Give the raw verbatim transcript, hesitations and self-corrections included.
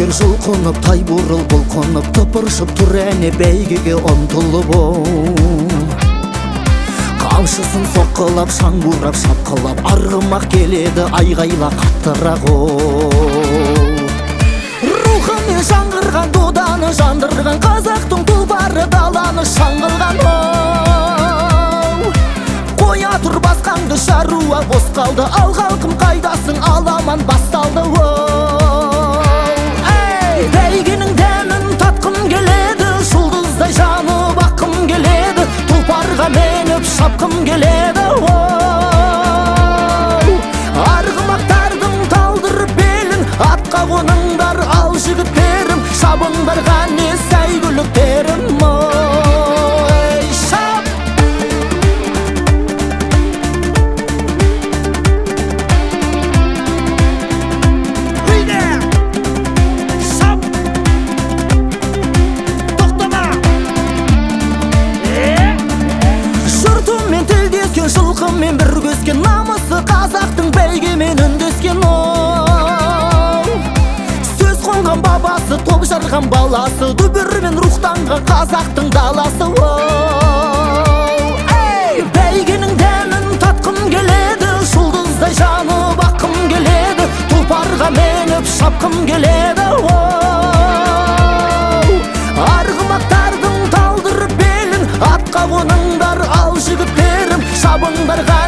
Аскер жұлқынып, тай бурыл бұлқынып, тыпыршып тұр әне бәйгеге ұмтылып оу. Қамшысын соққылап, шаң бұрап, шапқылап, арғымақ келеді айғайла қаттырақ оу. Рухымен жаңғырған доданы жандырған, қазақтың тұлпары даланы шаңғылған оу. Қоя тұр басқаңды шаруа бос қалды, ал халқым қайдасың, аламан басталды оу. Эй, бәйгенің дәмін татқым келеді, жұлдыздай жанып аққым келеді, тұлпарға меніп шапқым келеді оу. Арғымақтардың талдырып белін, атқа қоныңдар ал жігіттерім, шабыңдарға не сәйгүліктерім оу. Жылқымен бір көскен, намысы қазақтың бәйгемен үндескен оу. Сөз қонған бабасы, топ жарған баласы, дүбірмен рухтанған қазақтың даласы оу. Эй, бәйгенің дәмін татқым келеді, жұлдыздай жанып аққым келеді, тұлпарға меніп шапқым келеді оу. Арғымақтардың талдырып белін, атқа қоныңдар ал жігіттерім, шабыңдарға